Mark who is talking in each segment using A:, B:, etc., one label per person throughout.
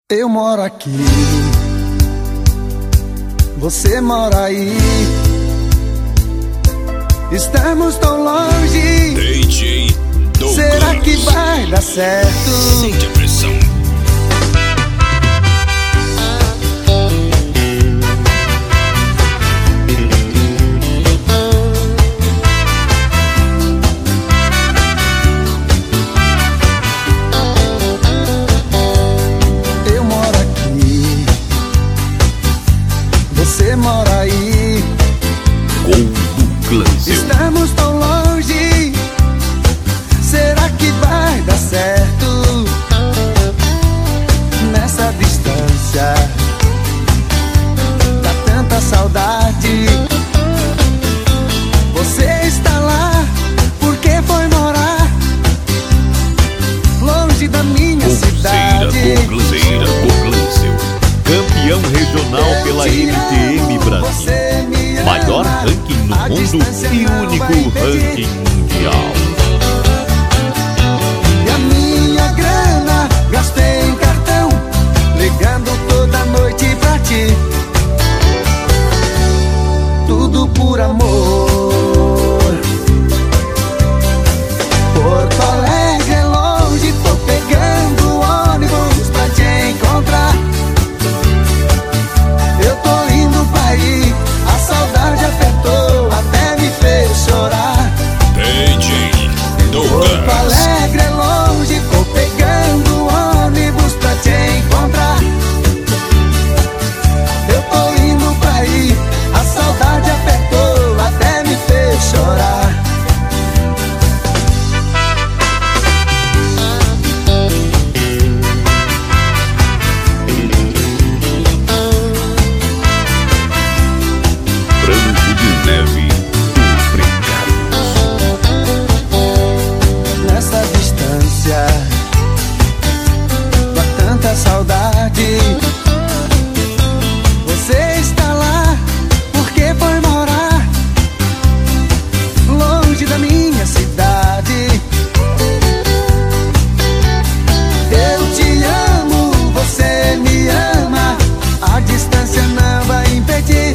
A: Eu moro aqui, você mora aí. Estamos tão longe.
B: DJ Douglas.
A: Será que vai dar certo?
B: Sente a pressão.
A: Eu moro aqui, você mora aí.
B: Com Douglas.
A: Estamos tão longe. Será que vai dar certo? Nessa distância dá tanta saudade. Você está lá porque foi morar longe da minha cidade.
C: Douglaseira, campeão regional pela MTM Brasil, maior ranking no mundo e único ranking mundial.
A: E a minha grana gastei em cartão, ligando toda noite pra ti. Tudo por amor. Porto Alegre é longe, tô pegando ônibus pra te encontrar. Eu tô indo pra aí, a saudade apertou, até me fez chorar.
B: DJ
A: Porto
B: Douglas.
A: Alegre é longe, tô pegando ônibus pra te encontrar. Eu tô indo pra aí, a saudade apertou, até me fez chorar.
C: Branco de Neve, obrigado.
A: Nessa distância dá tanta saudade. Você está lá porque foi morar longe da minha cidade. Eu te amo, você me ama, a distância não vai impedir.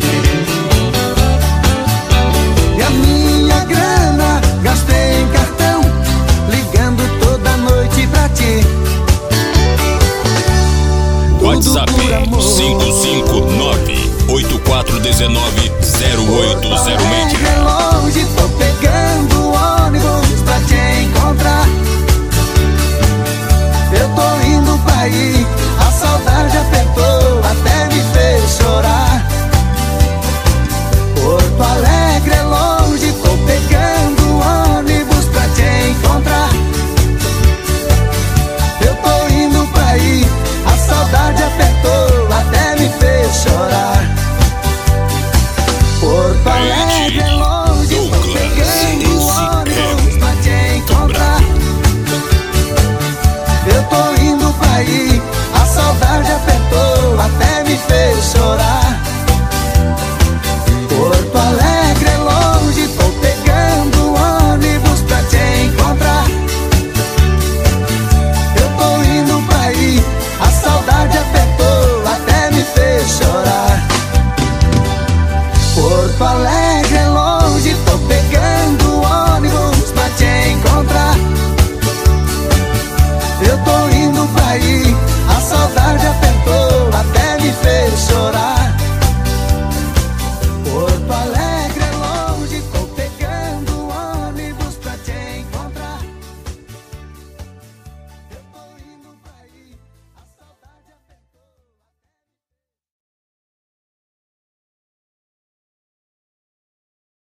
A: E a minha grana gastei em cartão, ligando toda noite pra ti.
B: WhatsApp
A: Tudo por amor.
B: 559-8419-0806.
A: É longe, tô